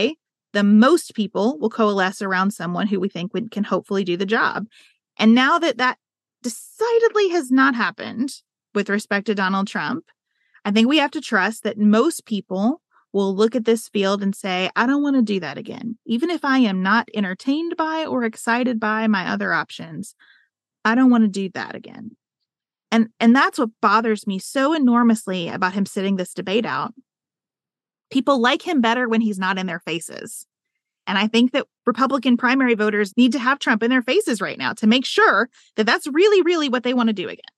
the most people will coalesce around someone who we think would, can hopefully do the job. And now that that decidedly has not happened with respect to Donald Trump, I think we have to trust that most people will look at this field and say, I don't want to do that again. Even if I am not entertained by or excited by my other options, I don't want to do that again. And, and that's what bothers me so enormously about him sitting this debate out. People like him better when he's not in their faces. And I think that Republican primary voters need to have Trump in their faces right now to make sure that that's really, really what they want to do again.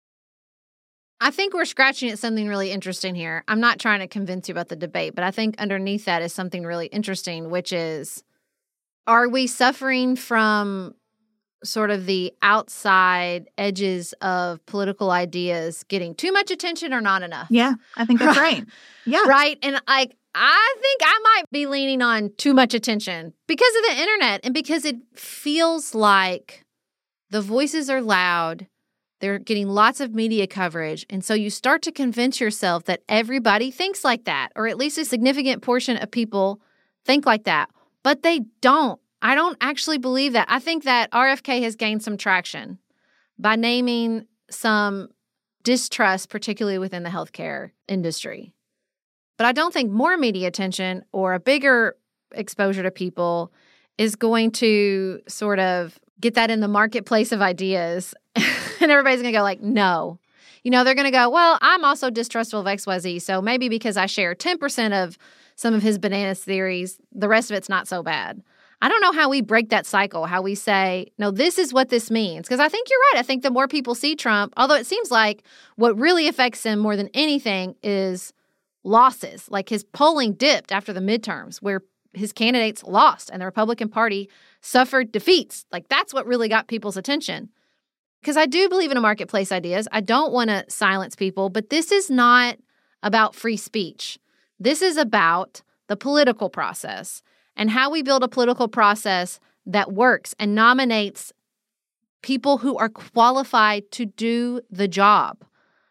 I think we're scratching at something really interesting here. I'm not trying to convince you about the debate, but I think underneath that is something really interesting, which is, are we suffering from sort of the outside edges of political ideas getting too much attention or not enough? Yeah, I think that's right. Yeah. Right. And like, I think I might be leaning on too much attention because of the internet and because it feels like the voices are loud. They're getting lots of media coverage. And so you start to convince yourself that everybody thinks like that, or at least a significant portion of people think like that. But they don't. I don't actually believe that. I think that R F K has gained some traction by naming some distrust, particularly within the healthcare industry. But I don't think more media attention or a bigger exposure to people is going to sort of get that in the marketplace of ideas. And everybody's going to go like, no. You know, they're going to go, well, I'm also distrustful of X Y Z. So maybe because I share ten percent of some of his bananas theories, the rest of it's not so bad. I don't know how we break that cycle, how we say, no, this is what this means. Because I think you're right. I think the more people see Trump, although it seems like what really affects him more than anything is losses. Like his polling dipped after the midterms where his candidates lost and the Republican Party suffered defeats. Like that's what really got people's attention. Because I do believe in a marketplace ideas. I don't want to silence people, but this is not about free speech. This is about the political process and how we build a political process that works and nominates people who are qualified to do the job.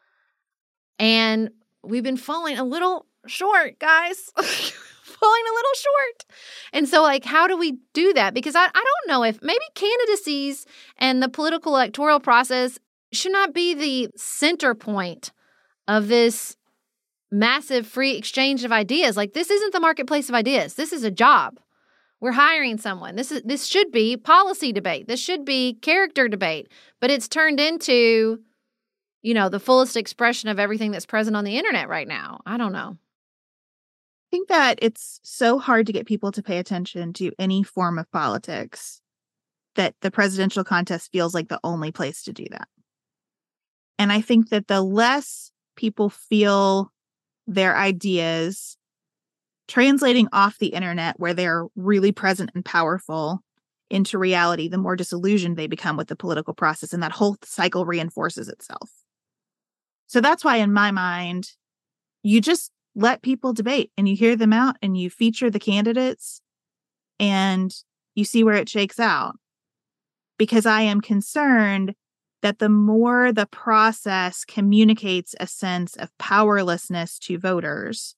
And we've been falling a little short, guys. Falling a little short. And so, like, how do we do that? Because I, I don't know if maybe candidacies and the political electoral process should not be the center point of this massive free exchange of ideas. Like, this isn't the marketplace of ideas. This is a job. We're hiring someone. This is this should be policy debate. This should be character debate. But it's turned into, you know, the fullest expression of everything that's present on the internet right now. I don't know. I think that it's so hard to get people to pay attention to any form of politics that the presidential contest feels like the only place to do that. And I think that the less people feel their ideas translating off the internet where they're really present and powerful into reality, the more disillusioned they become with the political process. And that whole cycle reinforces itself. So that's why, in my mind, you just let people debate and you hear them out and you feature the candidates and you see where it shakes out. Because I am concerned that the more the process communicates a sense of powerlessness to voters,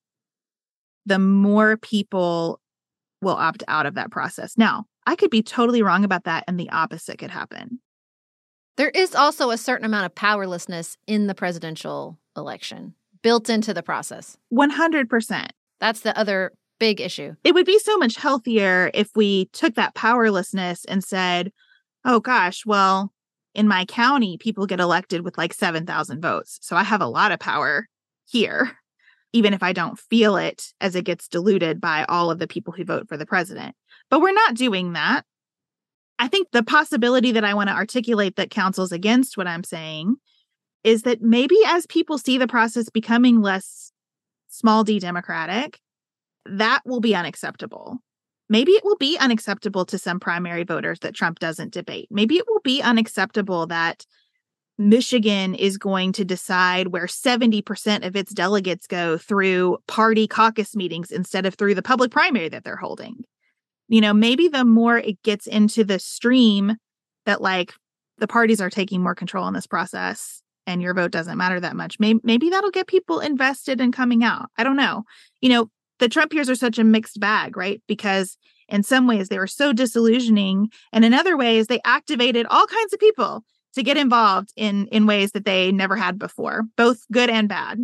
the more people will opt out of that process. Now, I could be totally wrong about that and the opposite could happen. There is also a certain amount of powerlessness in the presidential election built into the process. one hundred percent. That's the other big issue. It would be so much healthier if we took that powerlessness and said, oh gosh, well, in my county, people get elected with like seven thousand votes. So I have a lot of power here, even if I don't feel it as it gets diluted by all of the people who vote for the president. But we're not doing that. I think the possibility that I want to articulate that counsels against what I'm saying is that maybe as people see the process becoming less small d democratic, that will be unacceptable. Maybe it will be unacceptable to some primary voters that Trump doesn't debate. Maybe it will be unacceptable that Michigan is going to decide where seventy percent of its delegates go through party caucus meetings instead of through the public primary that they're holding. You know, maybe the more it gets into the stream that like the parties are taking more control in this process and your vote doesn't matter that much, maybe, maybe that'll get people invested in coming out. I don't know. You know, the Trump years are such a mixed bag, right? Because in some ways they were so disillusioning, and in other ways they activated all kinds of people to get involved in, in ways that they never had before, both good and bad.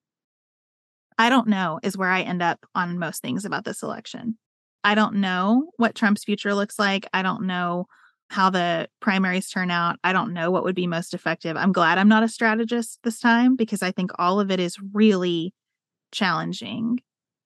I don't know is where I end up on most things about this election. I don't know what Trump's future looks like. I don't know how the primaries turn out. I don't know what would be most effective. I'm glad I'm not a strategist this time because I think all of it is really challenging.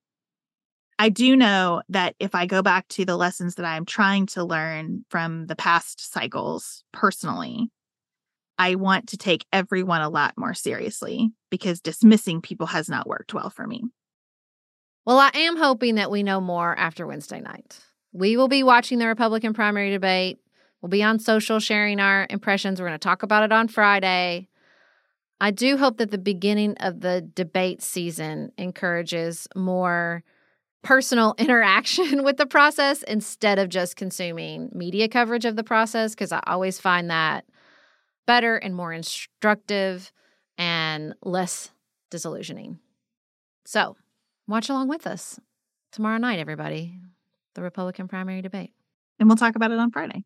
I do know that if I go back to the lessons that I'm trying to learn from the past cycles personally, I want to take everyone a lot more seriously because dismissing people has not worked well for me. Well, I am hoping that we know more after Wednesday night. We will be watching the Republican primary debate. We'll be on social sharing our impressions. We're going to talk about it on Friday. I do hope that the beginning of the debate season encourages more personal interaction with the process instead of just consuming media coverage of the process, because I always find that better and more instructive and less disillusioning. So watch along with us tomorrow night, everybody, the Republican primary debate. And we'll talk about it on Friday.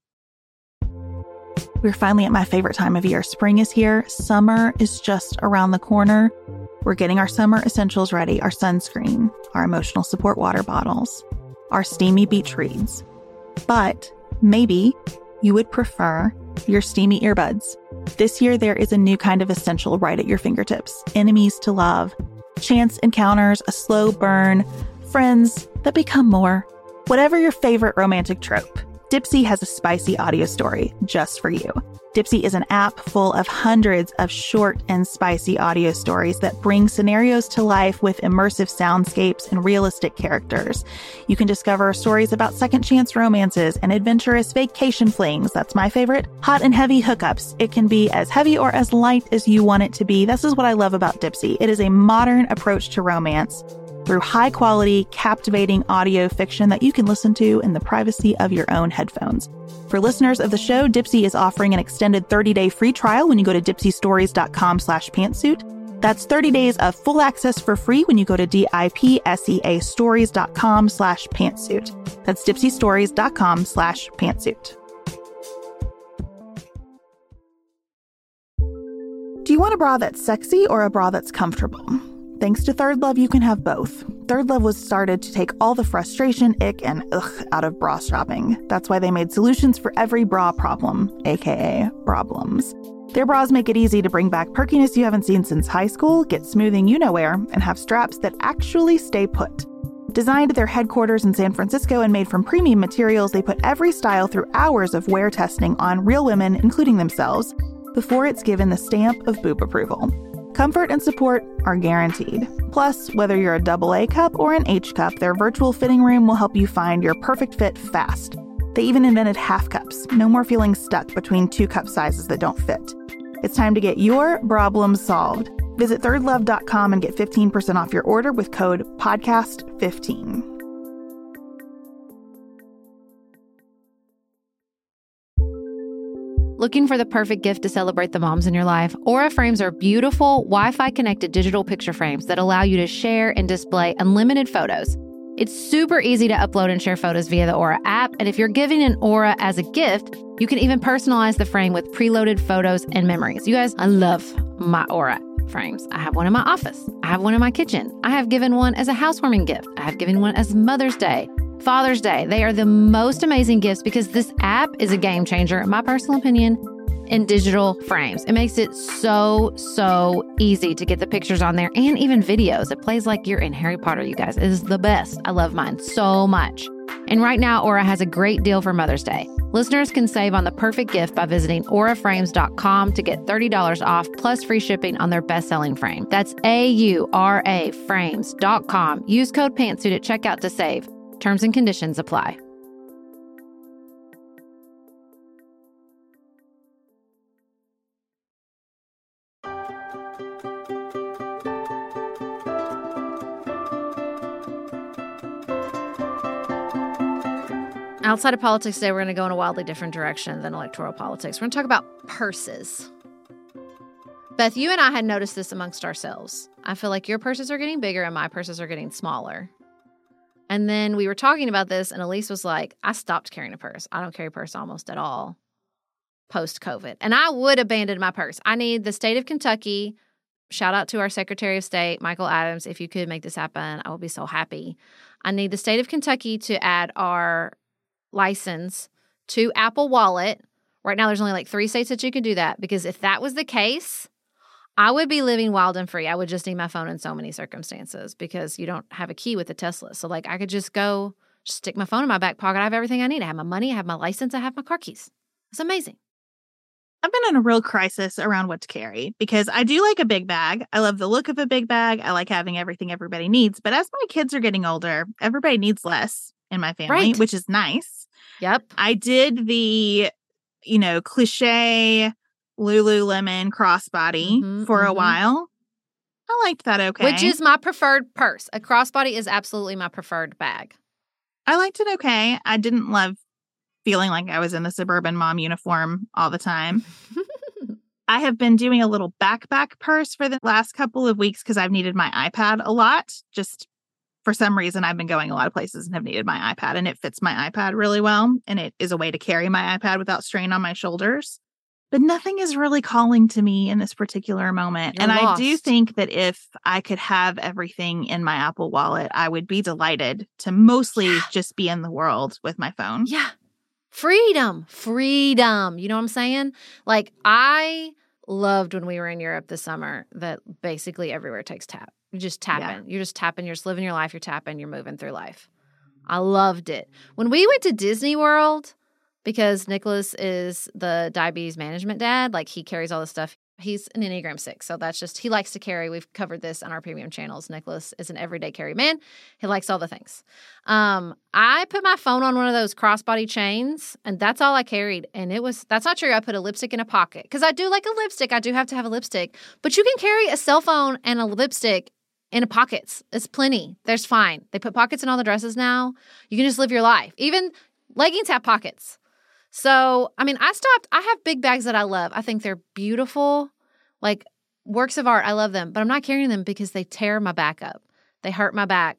We're finally at my favorite time of year. Spring is here. Summer is just around the corner. We're getting our summer essentials ready, our sunscreen, our emotional support water bottles, our steamy beach reads. But maybe you would prefer your steamy earbuds. This year, there is a new kind of essential right at your fingertips. Enemies to love, chance encounters, a slow burn, friends that become more. Whatever your favorite romantic trope, Dipsea has a spicy audio story just for you. Dipsea is an app full of hundreds of short and spicy audio stories that bring scenarios to life with immersive soundscapes and realistic characters. You can discover stories about second chance romances and adventurous vacation flings. That's my favorite. Hot and heavy hookups. It can be as heavy or as light as you want it to be. This is what I love about Dipsea. It is a modern approach to romance through high-quality, captivating audio fiction that you can listen to in the privacy of your own headphones. For listeners of the show, Dipsea is offering an extended thirty-day free trial when you go to dipseastories.com slash pantsuit. That's thirty days of full access for free when you go to D-I-P-S-E-A stories.com slash pantsuit. That's dipseastories.com slash pantsuit. Do you want a bra that's sexy or a bra that's comfortable? Thanks to Third Love, you can have both. Third Love was started to take all the frustration, ick, and ugh out of bra shopping. That's why they made solutions for every bra problem, aka problems. Their bras make it easy to bring back perkiness you haven't seen since high school, get smoothing you-know-where, and have straps that actually stay put. Designed at their headquarters in San Francisco and made from premium materials, they put every style through hours of wear testing on real women, including themselves, before it's given the stamp of boob approval. Comfort and support are guaranteed. Plus, whether you're a double A cup or an H cup, their virtual fitting room will help you find your perfect fit fast. They even invented half cups. No more feeling stuck between two cup sizes that don't fit. It's time to get your problem solved. Visit third love dot com and get fifteen percent off your order with code podcast fifteen. Looking for the perfect gift to celebrate the moms in your life? Aura frames are beautiful, Wi-Fi connected digital picture frames that allow you to share and display unlimited photos. It's super easy to upload and share photos via the Aura app, and if you're giving an Aura as a gift, you can even personalize the frame with preloaded photos and memories. You guys, I love my Aura frames. I have one in my office. I have one in my kitchen. I have given one as a housewarming gift. I have given one as Mother's Day, Father's Day. They are the most amazing gifts because this app is a game changer, in my personal opinion, in digital frames. It makes it so, so easy to get the pictures on there and even videos. It plays like you're in Harry Potter, you guys. It is the best. I love mine so much. And right now, Aura has a great deal for Mother's Day. Listeners can save on the perfect gift by visiting aura frames dot com to get thirty dollars off plus free shipping on their best-selling frame. That's A U R A frames dot com. Use code PANTSUIT at checkout to save. Terms and conditions apply. Outside of politics today, we're going to go in a wildly different direction than electoral politics. We're going to talk about purses. Beth, you and I had noticed this amongst ourselves. I feel like your purses are getting bigger and my purses are getting smaller. And then we were talking about this, and Elise was like, I stopped carrying a purse. I don't carry a purse almost at all post-COVID. And I would abandon my purse. I need the state of Kentucky. Shout out to our Secretary of State, Michael Adams. If you could make this happen, I would be so happy. I need the state of Kentucky to add our license to Apple Wallet. Right now, there's only like three states that you could do that, because if that was the case, I would be living wild and free. I would just need my phone in so many circumstances because you don't have a key with the Tesla. So, like, I could just go just stick my phone in my back pocket. I have everything I need. I have my money. I have my license. I have my car keys. It's amazing. I've been in a real crisis around what to carry because I do like a big bag. I love the look of a big bag. I like having everything everybody needs. But as my kids are getting older, everybody needs less in my family, Right. which is nice. Yep. I did the, you know, cliche Lululemon crossbody Mhm, for a mhm. while. I liked that okay. Which is my preferred purse. A crossbody is absolutely my preferred bag. I liked it okay. I didn't love feeling like I was in the suburban mom uniform all the time. I have been doing a little backpack purse for the last couple of weeks because I've needed my iPad a lot. Just for some reason, I've been going a lot of places and have needed my iPad, and it fits my iPad really well. And it is a way to carry my iPad without strain on my shoulders. But nothing is really calling to me in this particular moment. You're and I do lost. think that if I could have everything in my Apple Wallet, I would be delighted to mostly Yeah. just be in the world with my phone. Yeah. Freedom. Freedom. You know what I'm saying? Like, I loved when we were in Europe this summer that basically everywhere takes tap. You're just tapping. You're just tapping. You're just living your life. You're tapping. You're moving through life. I loved it. When we went to Disney World, because Nicholas is the diabetes management dad, like he carries all this stuff. He's an Enneagram six, so that's just, he likes to carry. We've covered this on our premium channels. Nicholas is an everyday carry man. He likes all the things. Um, I put my phone on one of those crossbody chains, and that's all I carried. And it was, that's not true. I put a lipstick in a pocket because I do like a lipstick. I do have to have a lipstick, but you can carry a cell phone and a lipstick in pockets. It's plenty. There's fine. They put pockets in all the dresses now. You can just live your life. Even leggings have pockets. So, I mean, I stopped. I have big bags that I love. I think they're beautiful, like works of art. I love them, but I'm not carrying them because they tear my back up. They hurt my back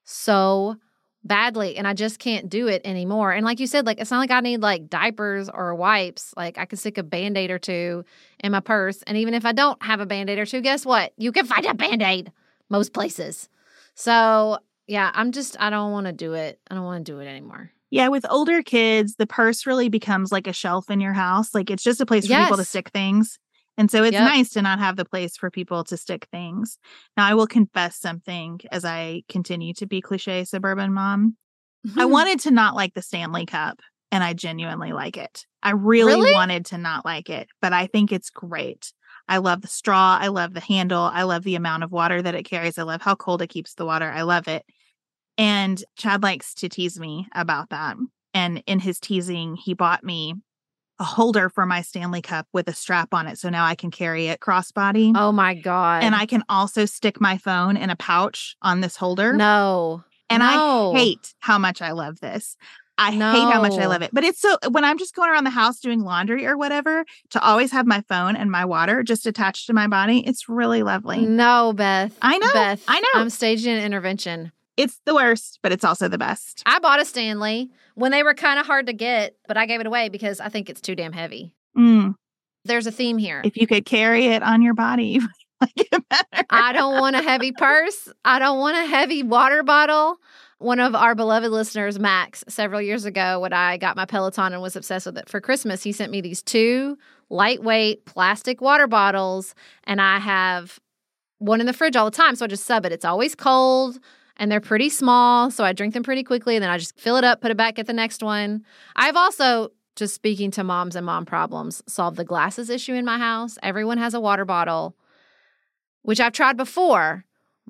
so badly, and I just can't do it anymore. And like you said, like it's not like I need like diapers or wipes. Like I can stick a Band-Aid or two in my purse, and even if I don't have a Band-Aid or two, guess what? You can find a Band-Aid most places. So, yeah, I'm just, I don't want to do it. I don't want to do it anymore. Yeah, with older kids, the purse really becomes like a shelf in your house. Like it's just a place for people to Yes. stick things. And so it's Yep. nice to not have the place for people to stick things. Now, I will confess something as I continue to be cliche suburban mom. I wanted to not like the Stanley Cup, and I genuinely like it. I really, Really? wanted to not like it, but I think it's great. I love the straw. I love the handle. I love the amount of water that it carries. I love how cold it keeps the water. I love it. And Chad likes to tease me about that. And in his teasing, he bought me a holder for my Stanley Cup with a strap on it. So now I can carry it crossbody. Oh my God. And I can also stick my phone in a pouch on this holder. No. And no. I hate how much I love this. I hate how much I No. love it. But it's so, when I'm just going around the house doing laundry or whatever, to always have my phone and my water just attached to my body, it's really lovely. No, Beth. I know. Beth, I know. I'm staging an intervention. It's the worst, but it's also the best. I bought a Stanley when they were kind of hard to get, but I gave it away because I think it's too damn heavy. Mm. There's a theme here. If you could carry it on your body, you would like it better. I don't want a heavy purse. I don't want a heavy water bottle. One of our beloved listeners, Max, several years ago, when I got my Peloton and was obsessed with it for Christmas, he sent me these two lightweight plastic water bottles, and I have one in the fridge all the time, so I just sub it. It's always cold, and they're pretty small, so I drink them pretty quickly, and then I just fill it up, put it back, get the next one. I've also, just speaking to moms and mom problems, solved the glasses issue in my house. Everyone has a water bottle, which I've tried before.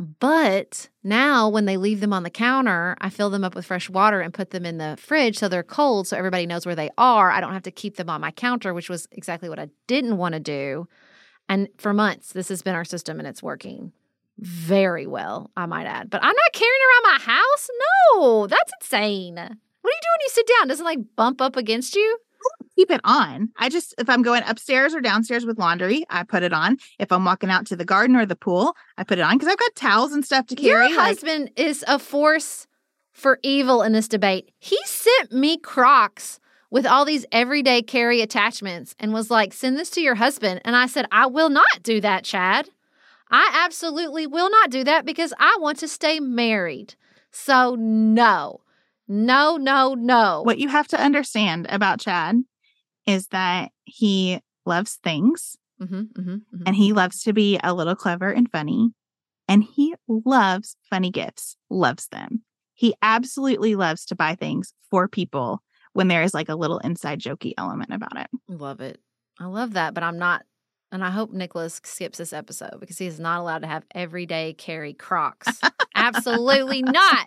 But now when they leave them on the counter, I fill them up with fresh water and put them in the fridge so they're cold so everybody knows where they are. I don't have to keep them on my counter, which was exactly what I didn't want to do. And for months, this has been our system, and it's working very well, I might add. But I'm not carrying around my house. No, that's insane. What do you do when you sit down? Does it like bump up against you? Keep it on. I just, if I'm going upstairs or downstairs with laundry, I put it on. If I'm walking out to the garden or the pool, I put it on because I've got towels and stuff to carry. Your like- husband is a force for evil in this debate. He sent me Crocs with all these everyday carry attachments and was like, send this to your husband. And I said, I will not do that, Chad. I absolutely will not do that because I want to stay married. So no, no, no, no. What you have to understand about Chad is that he loves things Mm-hmm, mm-hmm, mm-hmm. and he loves to be a little clever and funny. And he loves funny gifts, loves them. He absolutely loves to buy things for people when there is like a little inside jokey element about it. Love it. I love that, but I'm not. And I hope Nicholas skips this episode because he is not allowed to have everyday carry Crocs. Absolutely not.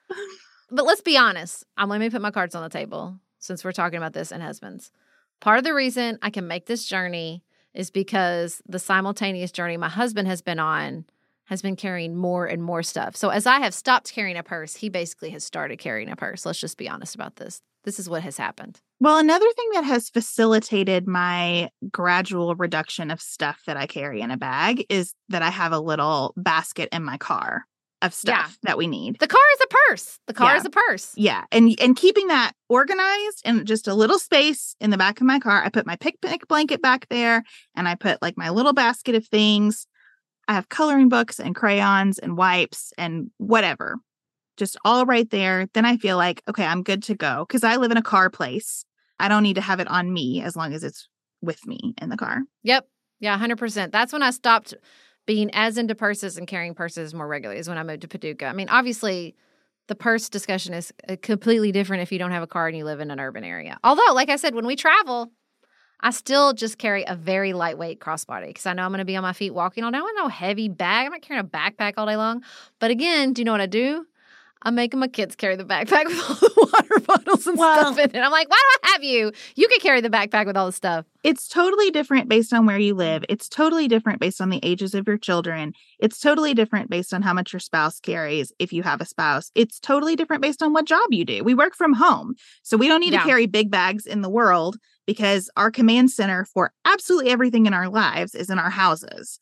But let's be honest. I'm let me put my cards on the table since we're talking about this and husbands. Part of the reason I can make this journey is because the simultaneous journey my husband has been on has been carrying more and more stuff. So as I have stopped carrying a purse, he basically has started carrying a purse. Let's just be honest about this. This is what has happened. Well, another thing that has facilitated my gradual reduction of stuff that I carry in a bag is that I have a little basket in my car of stuff Yeah. that we need. The car is a purse. The car Yeah. is a purse. Yeah. And and keeping that organized and just a little space in the back of my car. I put my picnic blanket back there and I put like my little basket of things. I have coloring books and crayons and wipes and whatever. Just all right there. Then I feel like, okay, I'm good to go. Because I live in a car place. I don't need to have it on me as long as it's with me in the car. Yep. Yeah, one hundred percent. That's when I stopped being as into purses and carrying purses more regularly is when I moved to Paducah. I mean, obviously, the purse discussion is completely different if you don't have a car and you live in an urban area. Although, like I said, when we travel, I still just carry a very lightweight crossbody because I know I'm going to be on my feet walking all day. I don't want no heavy bag. I'm not carrying a backpack all day long. But again, do you know what I do? I'm making my kids carry the backpack with all the water bottles and Well, stuff in it. I'm like, why do I have you? You can carry the backpack with all the stuff. It's totally different based on where you live. It's totally different based on the ages of your children. It's totally different based on how much your spouse carries if you have a spouse. It's totally different based on what job you do. We work from home, so we don't need Yeah. to carry big bags in the world because our command center for absolutely everything in our lives is in our houses.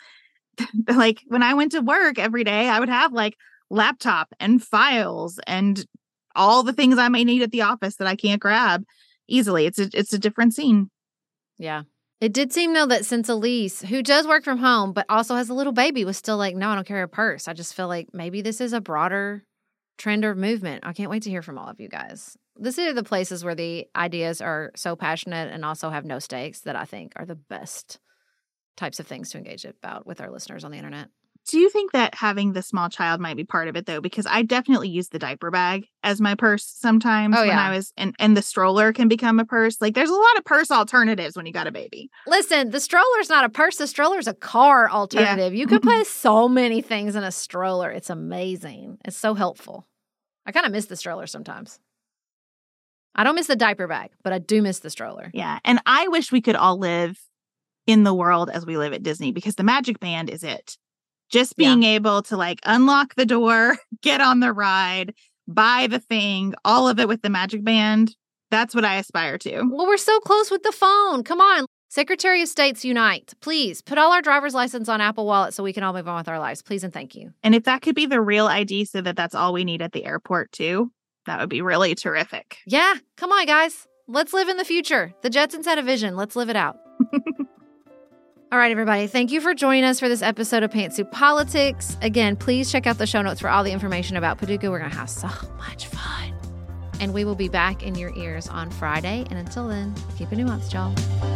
Like when I went to work every day, I would have like laptop and files and all the things I may need at the office that I can't grab easily. It's a, it's a different scene. Yeah. It did seem, though, that since Elise, who does work from home but also has a little baby, was still like, no, I don't carry a purse. I just feel like maybe this is a broader trend or movement. I can't wait to hear from all of you guys. This is the places where the ideas are so passionate and also have no stakes that I think are the best types of things to engage about with our listeners on the internet. Do you think that having the small child might be part of it, though? Because I definitely use the diaper bag as my purse sometimes Oh, when yeah. I was, and, and the stroller can become a purse. Like there's a lot of purse alternatives when you got a baby. Listen, the stroller's not a purse. The stroller's a car alternative. You can place so many things in a stroller. It's amazing. It's so helpful. I kind of miss the stroller sometimes. I don't miss the diaper bag, but I do miss the stroller. Yeah. And I wish we could all live in the world as we live at Disney because the Magic Band is it. Just being able to like unlock the door, get on the ride, buy the thing, all of it with the Magic Band. That's what I aspire to. Well, we're so close with the phone. Come on. Secretary of States unite. Please put all our driver's license on Apple Wallet so we can all move on with our lives. Please and thank you. And if that could be the real I D so that that's all we need at the airport too, that would be really terrific. Yeah. Come on, guys. Let's live in the future. The Jetsons had a vision. Let's live it out. All right, everybody. Thank you for joining us for this episode of Pantsuit Politics. Again, please check out the show notes for all the information about Paducah. We're going to have so much fun. And we will be back in your ears on Friday. And until then, keep it nuanced, y'all.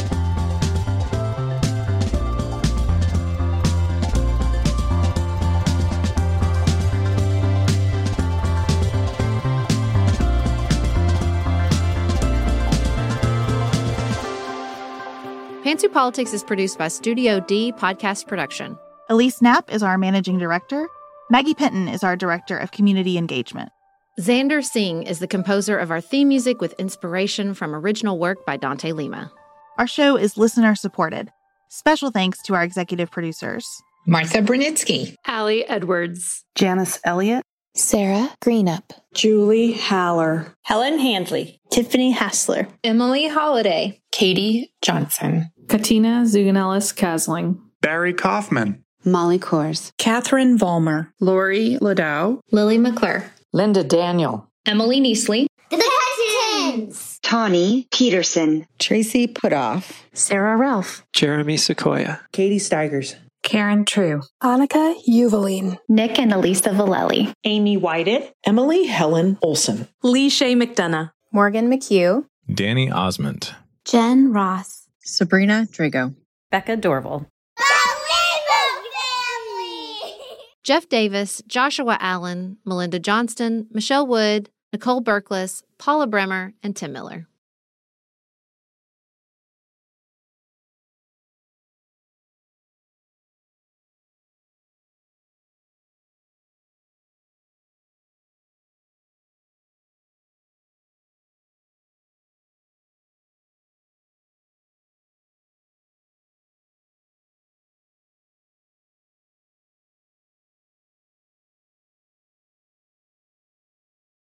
Pantsuit Politics is produced by Studio D Podcast Production. Elise Knapp is our managing director. Maggie Penton is our director of community engagement. Xander Singh is the composer of our theme music with inspiration from original work by Dante Lima. Our show is listener supported. Special thanks to our executive producers, Martha Brunitsky, Allie Edwards, Janice Elliott, Sarah Greenup, Julie Haller, Helen Handley, Tiffany Hassler, Emily Holiday, Katie Johnson, Katina Zuganellis Kasling, Barry Kaufman, Molly Kors, Catherine Vollmer, Lori Ladow, Lily McClure, Linda Daniel, Emily Neasley, The Hutchins, Tawny Peterson, Tracy Putoff, Sarah Ralph, Jeremy Sequoia, Katie Steigers, Karen True, Annika Uvaline, Nick and Elisa Vallely, Amy Whited, Emily Helen Olson, Lee Shay McDonough, Morgan McHugh, Danny Osmond, Jen Ross, Sabrina Drago, Becca Dorval, Jeff Davis, Joshua Allen, Melinda Johnston, Michelle Wood, Nicole Berkless, Paula Bremer, and Tim Miller.